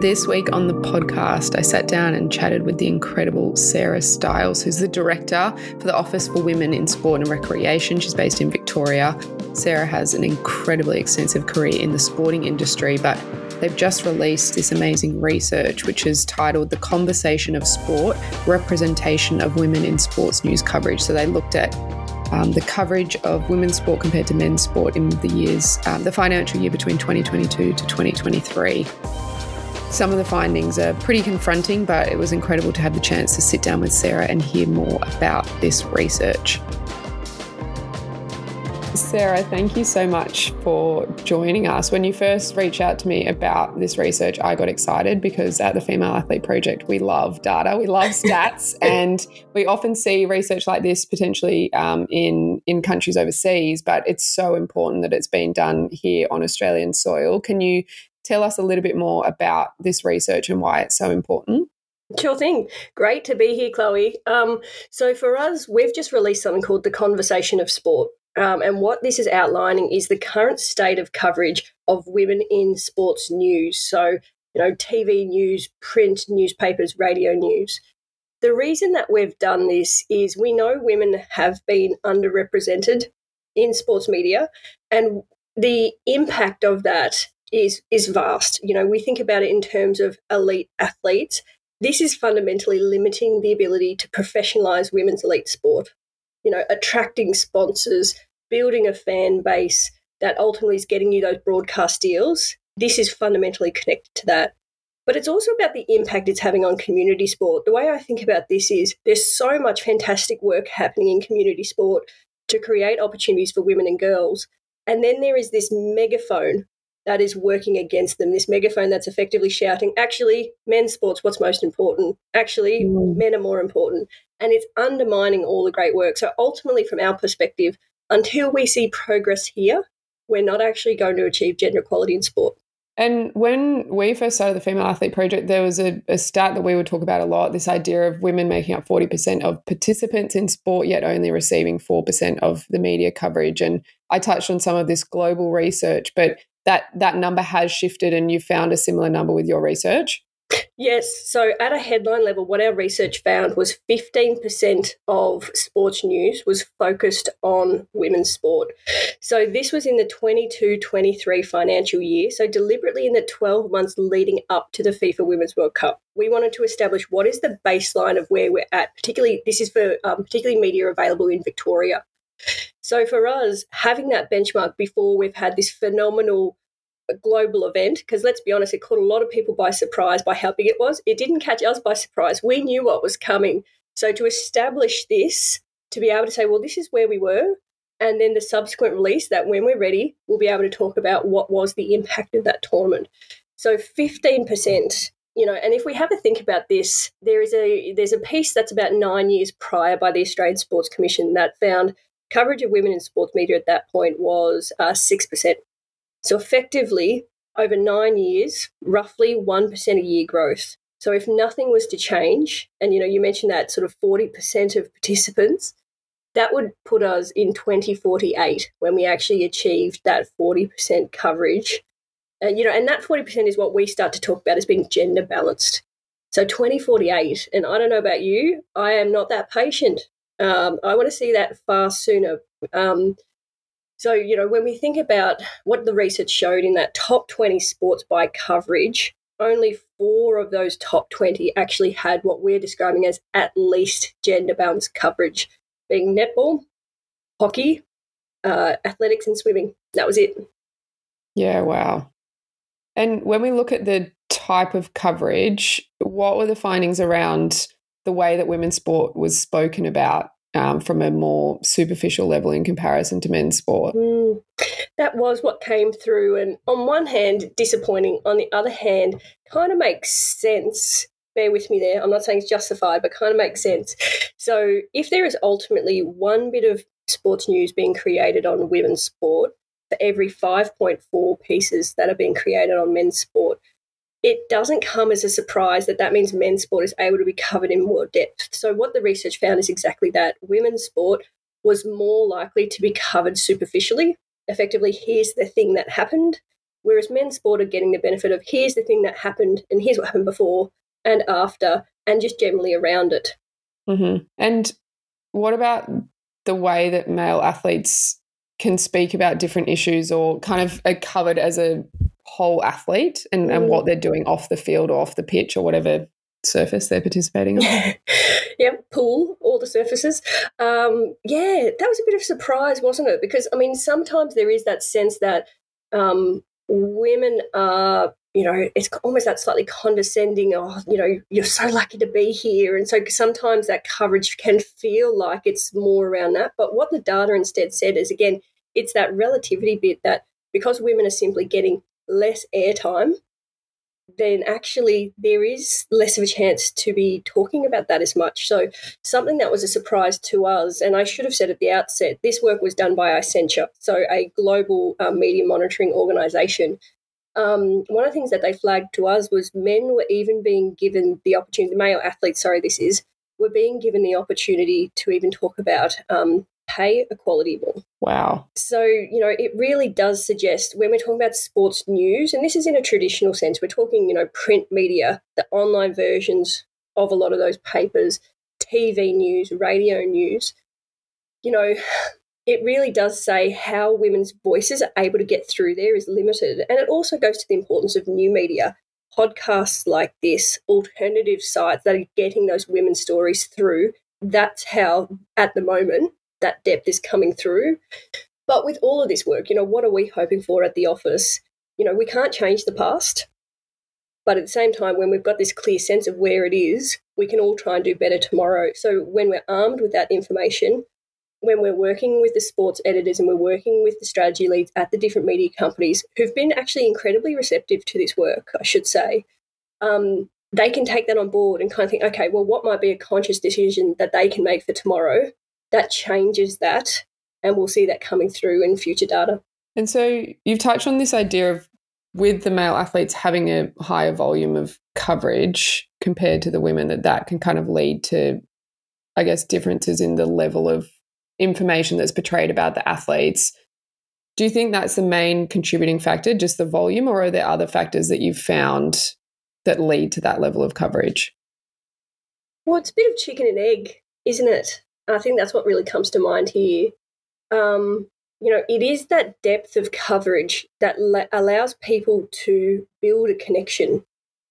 This week on the podcast, I sat down and chatted with the incredible Sarah Stiles, who's the director for the Office for Women in Sport and Recreation. She's based in Victoria. Sarah has an incredibly extensive career in the sporting industry, but they've just released this amazing research, which is titled The Conversation of Sport, Representation of Women in Sports News Coverage. So they looked at the coverage of women's sport compared to men's sport in the financial year between 2022 to 2023. Some of the findings are pretty confronting, but it was incredible to have the chance to sit down with Sarah and hear more about this research. Sarah, thank you so much for joining us. When you first reached out to me about this research, I got excited because at the Female Athlete Project, we love data, we love stats, and we often see research like this potentially in countries overseas, but it's so important that it's being done here on Australian soil. Can you tell us a little bit more about this research and why it's so important? Sure thing. Great to be here, Chloe. So for us, we've just released something called The Conversation of Sport. And what this is outlining is the current state of coverage of women in sports news. So, TV news, print newspapers, radio news. The reason that we've done this is we know women have been underrepresented in sports media, and the impact of that is vast. We think about it in terms of elite athletes. This is fundamentally limiting the ability to professionalise women's elite sport. Attracting sponsors, building a fan base that ultimately is getting you those broadcast deals. This is fundamentally connected to that. But it's also about the impact it's having on community sport. The way I think about this is there's so much fantastic work happening in community sport to create opportunities for women and girls. And then there is this megaphone that is working against them, this megaphone that's effectively shouting, actually, men's sport's what's most important. Actually, men are more important. And it's undermining all the great work. So ultimately, from our perspective, until we see progress here, we're not actually going to achieve gender equality in sport. And when we first started the Female Athlete Project, there was a stat that we would talk about a lot, this idea of women making up 40% of participants in sport, yet only receiving 4% of the media coverage. And I touched on some of this global research, but that number has shifted, and you found a similar number with your research? Yes. So at a headline level, what our research found was 15% of sports news was focused on women's sport. So this was in the 22-23 financial year, so deliberately in the 12 months leading up to the FIFA Women's World Cup. We wanted to establish what is the baseline of where we're at, particularly this is for particularly media available in Victoria. So for us, having that benchmark before we've had this phenomenal global event, because let's be honest, it caught a lot of people by surprise by how big it was. It didn't catch us by surprise. We knew what was coming. So to establish this, to be able to say, well, this is where we were, and then the subsequent release that when we're ready, we'll be able to talk about what was the impact of that tournament. So 15%. And if we have a think about this, there's a piece that's about 9 years prior by the Australian Sports Commission that found coverage of women in sports media at that point was 6%. So effectively, over 9 years, roughly 1% a year growth. So if nothing was to change, and you mentioned that sort of 40% of participants, that would put us in 2048 when we actually achieved that 40% coverage. And that 40% is what we start to talk about as being gender balanced. So 2048, and I don't know about you, I am not that patient. I want to see that far sooner. So, when we think about what the research showed in that top 20 sports by coverage, only 4 of those top 20 actually had what we're describing as at least gender balanced coverage, being netball, hockey, athletics and swimming. That was it. Yeah, wow. And when we look at the type of coverage, what were the findings around the way that women's sport was spoken about from a more superficial level in comparison to men's sport? That was what came through. And on one hand, disappointing. On the other hand, kind of makes sense. Bear with me there. I'm not saying it's justified, but kind of makes sense. So if there is ultimately one bit of sports news being created on women's sport for every 5.4 pieces that are being created on men's sport, it doesn't come as a surprise that means men's sport is able to be covered in more depth. So what the research found is exactly that. Women's sport was more likely to be covered superficially. Effectively, here's the thing that happened. whereas men's sport are getting the benefit of here's the thing that happened and here's what happened before and after and just generally around it. Mm-hmm. And what about the way that male athletes can speak about different issues or kind of are covered as a whole athlete and what they're doing off the field or off the pitch or whatever surface they're participating on? Yep, pool, all the surfaces. Yeah, that was a bit of a surprise, wasn't it? Because, I mean, sometimes there is that sense that women are, it's almost that slightly condescending, you're so lucky to be here. And so sometimes that coverage can feel like it's more around that. But what the data instead said is, again, it's that relativity bit that because women are simply getting less airtime, then actually there is less of a chance to be talking about that as much. So something that was a surprise to us, and I should have said at the outset, this work was done by Accenture, so a global media monitoring organisation. One of the things that they flagged to us was men were even being given the opportunity, the male athletes, were being given the opportunity to even talk about pay equality more. Wow. So, it really does suggest when we're talking about sports news, and this is in a traditional sense, we're talking, print media, the online versions of a lot of those papers, TV news, radio news, it really does say how women's voices are able to get through there is limited. And it also goes to the importance of new media, podcasts like this, alternative sites that are getting those women's stories through. That's how, at the moment, that depth is coming through. But with all of this work, what are we hoping for at the office? We can't change the past, but at the same time, when we've got this clear sense of where it is, we can all try and do better tomorrow. So when we're armed with that information, when we're working with the sports editors and we're working with the strategy leads at the different media companies who've been actually incredibly receptive to this work, I should say, they can take that on board and kind of think, okay, well, what might be a conscious decision that they can make for tomorrow that changes that, and we'll see that coming through in future data. And so you've touched on this idea of with the male athletes having a higher volume of coverage compared to the women, that can kind of lead to, I guess, differences in the level of information that's portrayed about the athletes. Do you think that's the main contributing factor, just the volume, or are there other factors that you've found that lead to that level of coverage? Well, it's a bit of chicken and egg, isn't it? I think that's what really comes to mind here. It is that depth of coverage that allows people to build a connection.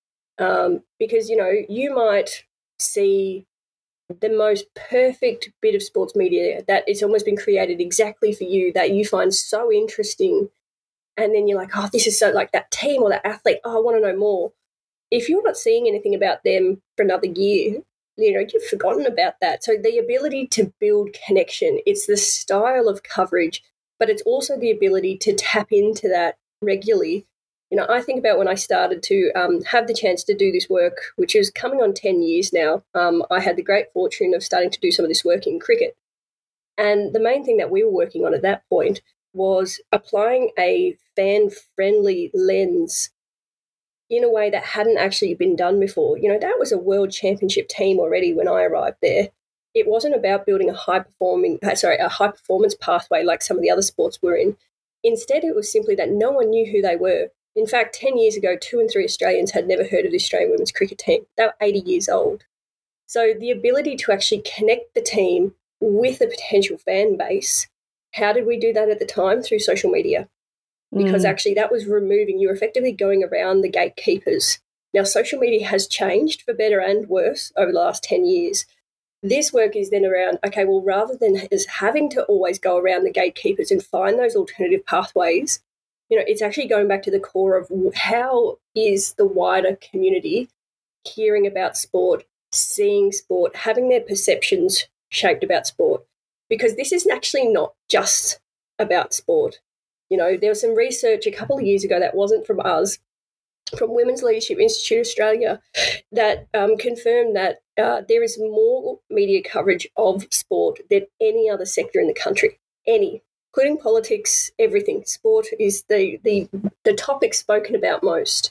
Because, you might see the most perfect bit of sports media that it's almost been created exactly for you that you find so interesting. And then you're like, oh, this is so like that team or that athlete. Oh, I want to know more. If you're not seeing anything about them for another year, you've forgotten about that. So the ability to build connection, it's the style of coverage, but it's also the ability to tap into that regularly. I think about when I started to have the chance to do this work, which is coming on 10 years now. I had the great fortune of starting to do some of this work in cricket. And the main thing that we were working on at that point was applying a fan-friendly lens in a way that hadn't actually been done before. That was a world championship team already when I arrived there. It wasn't about building a high performance pathway like some of the other sports we're in. Instead, it was simply that no one knew who they were. In fact, 10 years ago, 2 in 3 Australians had never heard of the Australian women's cricket team. They were 80 years old. So the ability to actually connect the team with a potential fan base, how did we do that at the time? Through social media. Because actually that was removing, you were effectively going around the gatekeepers. Now, social media has changed for better and worse over the last 10 years. This work is then around, okay, well, rather than just having to always go around the gatekeepers and find those alternative pathways, it's actually going back to the core of how is the wider community hearing about sport, seeing sport, having their perceptions shaped about sport. Because this is actually not just about sport. There was some research a couple of years ago that wasn't from us, from Women's Leadership Institute Australia, that confirmed that there is more media coverage of sport than any other sector in the country, including politics, everything. Sport is the topic spoken about most.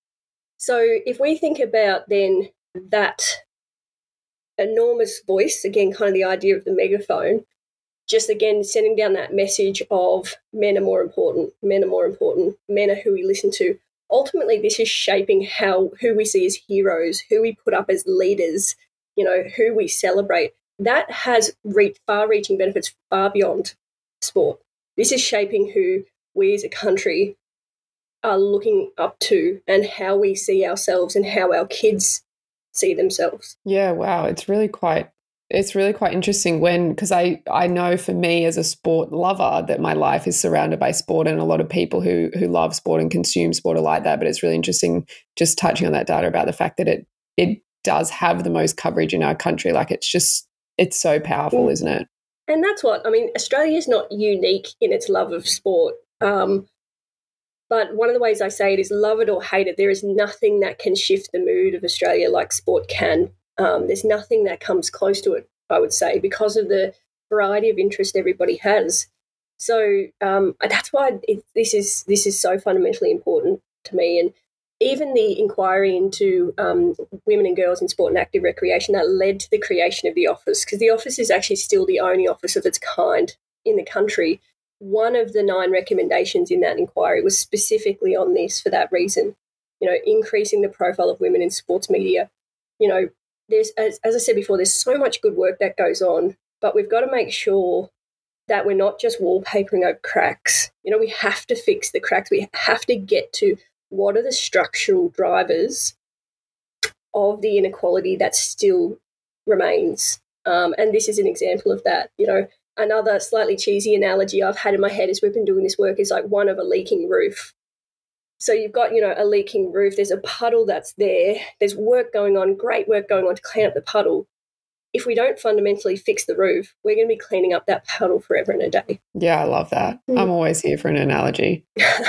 So if we think about then that enormous voice, again, kind of the idea of the megaphone, just, again, sending down that message of men are more important, men are more important, men are who we listen to. Ultimately, this is shaping who we see as heroes, who we put up as leaders, who we celebrate. That has far-reaching benefits far beyond sport. This is shaping who we as a country are looking up to and how we see ourselves and how our kids see themselves. Yeah, wow. It's really quite interesting because I know for me as a sport lover that my life is surrounded by sport, and a lot of people who love sport and consume sport are like that. But it's really interesting just touching on that data about the fact that it does have the most coverage in our country. Like it's so powerful, isn't it? And that's Australia is not unique in its love of sport. But one of the ways I say it is love it or hate it. There is nothing that can shift the mood of Australia like sport can. There's nothing that comes close to it, I would say, because of the variety of interest everybody has. So that's why this is so fundamentally important to me. And even the inquiry into women and girls in sport and active recreation that led to the creation of the office, because the office is actually still the only office of its kind in the country. One of the 9 recommendations in that inquiry was specifically on this for that reason, increasing the profile of women in sports media. There's, as I said before, there's so much good work that goes on, but we've got to make sure that we're not just wallpapering over cracks. We have to fix the cracks. We have to get to what are the structural drivers of the inequality that still remains. And this is an example of that. Another slightly cheesy analogy I've had in my head as we've been doing this work is like one of a leaking roof. So you've got, a leaking roof. There's a puddle that's there. There's work going on, great work going on to clean up the puddle. If we don't fundamentally fix the roof, we're going to be cleaning up that puddle forever and a day. Yeah, I love that. I'm always here for an analogy.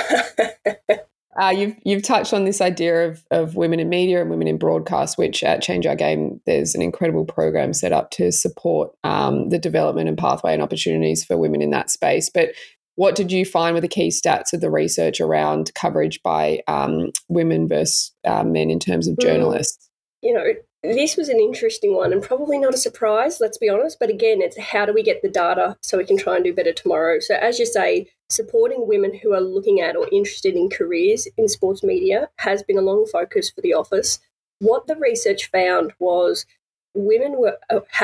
You've touched on this idea of women in media and women in broadcast, which at Change Our Game, there's an incredible program set up to support the development and pathway and opportunities for women in that space. But what did you find were the key stats of the research around coverage by women versus men in terms of journalists? This was an interesting one and probably not a surprise, let's be honest. But again, it's how do we get the data so we can try and do better tomorrow? So as you say, supporting women who are looking at or interested in careers in sports media has been a long focus for the office. What the research found was women were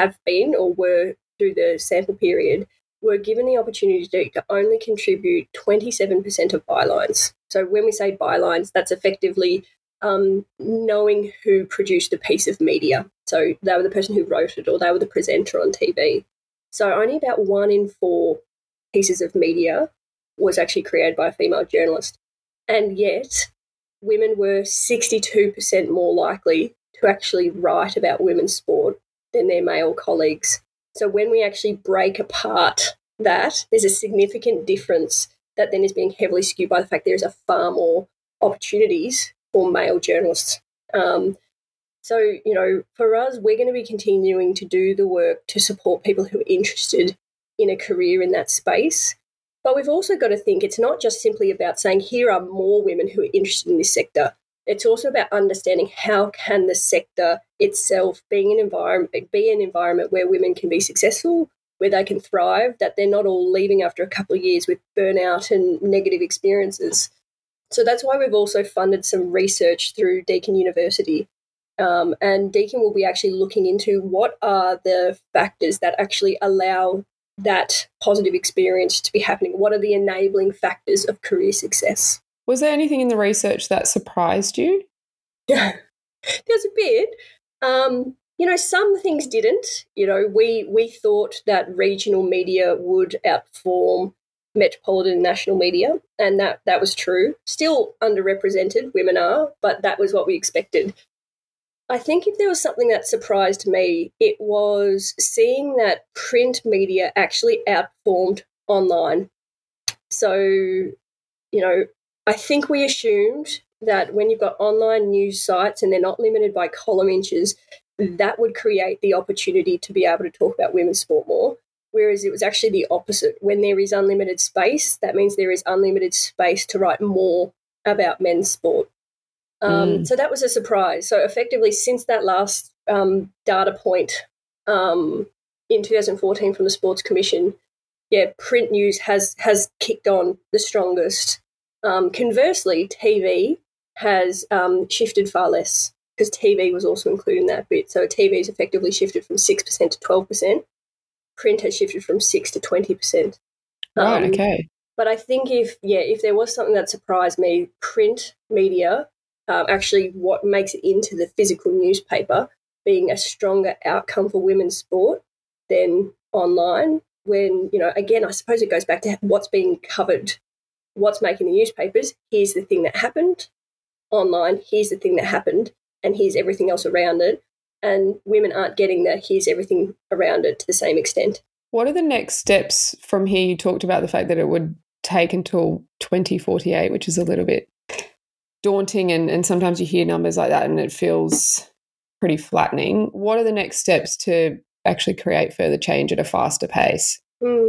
through the sample period, were given the opportunity to only contribute 27% of bylines. So when we say bylines, that's effectively knowing who produced a piece of media. So they were the person who wrote it or they were the presenter on TV. So only about 1 in 4 pieces of media was actually created by a female journalist. And yet women were 62% more likely to actually write about women's sport than their male colleagues. So when we actually break apart that, there's a significant difference that then is being heavily skewed by the fact there is a far more opportunities for male journalists. So, for us, we're going to be continuing to do the work to support people who are interested in a career in that space. But we've also got to think it's not just simply about saying here are more women who are interested in this sector. It's also about understanding how can the sector itself be an environment where women can be successful, where they can thrive, that they're not all leaving after a couple of years with burnout and negative experiences. So that's why we've also funded some research through Deakin University. And Deakin will be actually looking into what are the factors that actually allow that positive experience to be happening. What are the enabling factors of career success? Was there anything in the research that surprised you? There's a bit. Some things didn't. We thought that regional media would outperform metropolitan national media, and that was true. Still underrepresented, women are, but that was what we expected. I think if there was something that surprised me, it was seeing that print media actually outperformed online. So, I think we assumed that when you've got online news sites and they're not limited by column inches, that would create the opportunity to be able to talk about women's sport more. Whereas it was actually the opposite. When there is unlimited space, that means there is unlimited space to write more about men's sport. So that was a surprise. So effectively, since that last data point in 2014 from the Sports Commission, print news has kicked on the strongest. Conversely, TV has shifted far less, because TV was also included in that bit. So TV has effectively shifted from 6% to 12%. Print has shifted from 6 to 20%. Right, okay. But I think if there was something that surprised me, print media, actually what makes it into the physical newspaper, being a stronger outcome for women's sport than online. When, again, I suppose it goes back to what's being covered, what's making the newspapers. Here's the thing that happened. Online, here's the thing that happened, and here's everything else around it. And women aren't getting the here's everything around it to the same extent. What are the next steps from here? You talked about the fact that it would take until 2048, which is a little bit daunting, and sometimes you hear numbers like that and it feels pretty flattening. What are the next steps to actually create further change at a faster pace?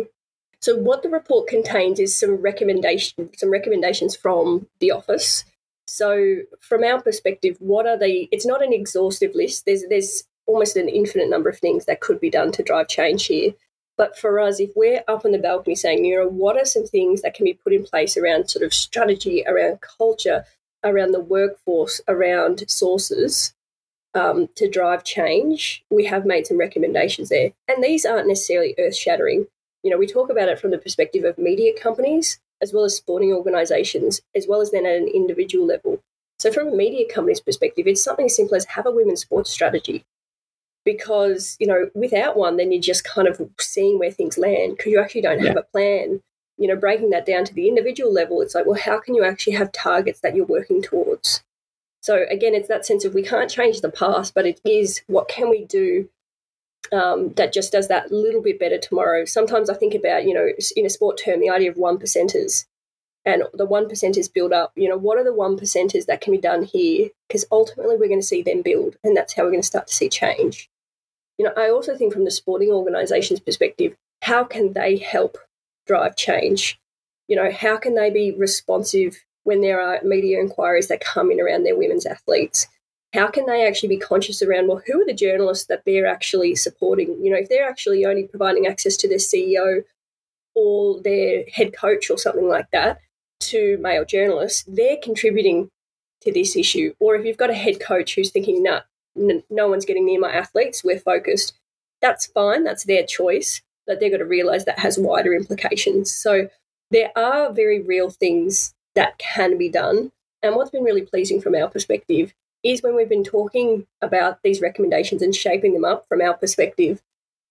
So what the report contains is some recommendations from the office. So from our perspective, what are they? It's not an exhaustive list. There's almost an infinite number of things that could be done to drive change here. But for us, if we're up on the balcony saying, what are some things that can be put in place around sort of strategy, around culture, around the workforce, around sources to drive change, we have made some recommendations there. And these aren't necessarily earth-shattering. We talk about it from the perspective of media companies, as well as sporting organisations, as well as then at an individual level. So from a media company's perspective, it's something as simple as have a women's sports strategy. Because, without one, then you're just kind of seeing where things land, because you actually don't have a plan. Breaking that down to the individual level, it's like, well, how can you actually have targets that you're working towards? So again, it's that sense of we can't change the past, but it is what can we do that just does that little bit better tomorrow. Sometimes I think about, in a sport term, the idea of 1%ers, and the 1%ers build up. What are the 1%ers that can be done here? Because ultimately we're going to see them build, and that's how we're going to start to see change. I also think from the sporting organisation's perspective, how can they help drive change? How can they be responsive when there are media inquiries that come in around their women's athletes? How can they actually be conscious around, well, who are the journalists that they're actually supporting? If they're actually only providing access to their CEO or their head coach or something like that to male journalists, they're contributing to this issue. Or if you've got a head coach who's thinking, no one's getting near my athletes, we're focused, that's fine, that's their choice, but they've got to realise that has wider implications. So there are very real things that can be done. And what's been really pleasing from our perspective is when we've been talking about these recommendations and shaping them up from our perspective,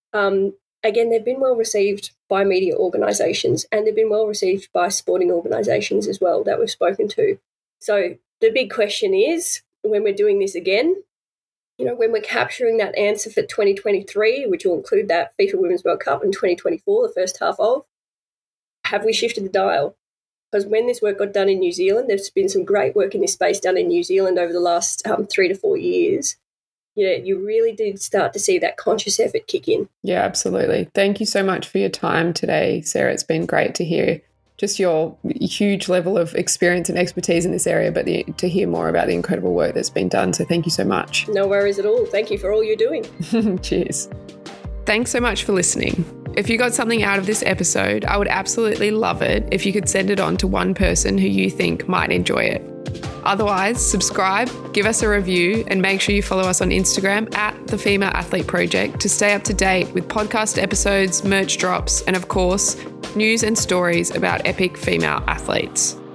again, they've been well received by media organisations, and they've been well received by sporting organisations as well that we've spoken to. So the big question is, when we're doing this again, when we're capturing that answer for 2023, which will include that FIFA Women's World Cup in 2024, the first half of, have we shifted the dial? Because when this work got done in New Zealand, there's been some great work in this space done in New Zealand over the last 3 to 4 years. You really did start to see that conscious effort kick in. Yeah, absolutely. Thank you so much for your time today, Sarah. It's been great to hear just your huge level of experience and expertise in this area, but to hear more about the incredible work that's been done. So thank you so much. No worries at all. Thank you for all you're doing. Cheers. Thanks so much for listening. If you got something out of this episode, I would absolutely love it if you could send it on to one person who you think might enjoy it. Otherwise, subscribe, give us a review, and make sure you follow us on Instagram at The Female Athlete Project to stay up to date with podcast episodes, merch drops, and of course, news and stories about epic female athletes.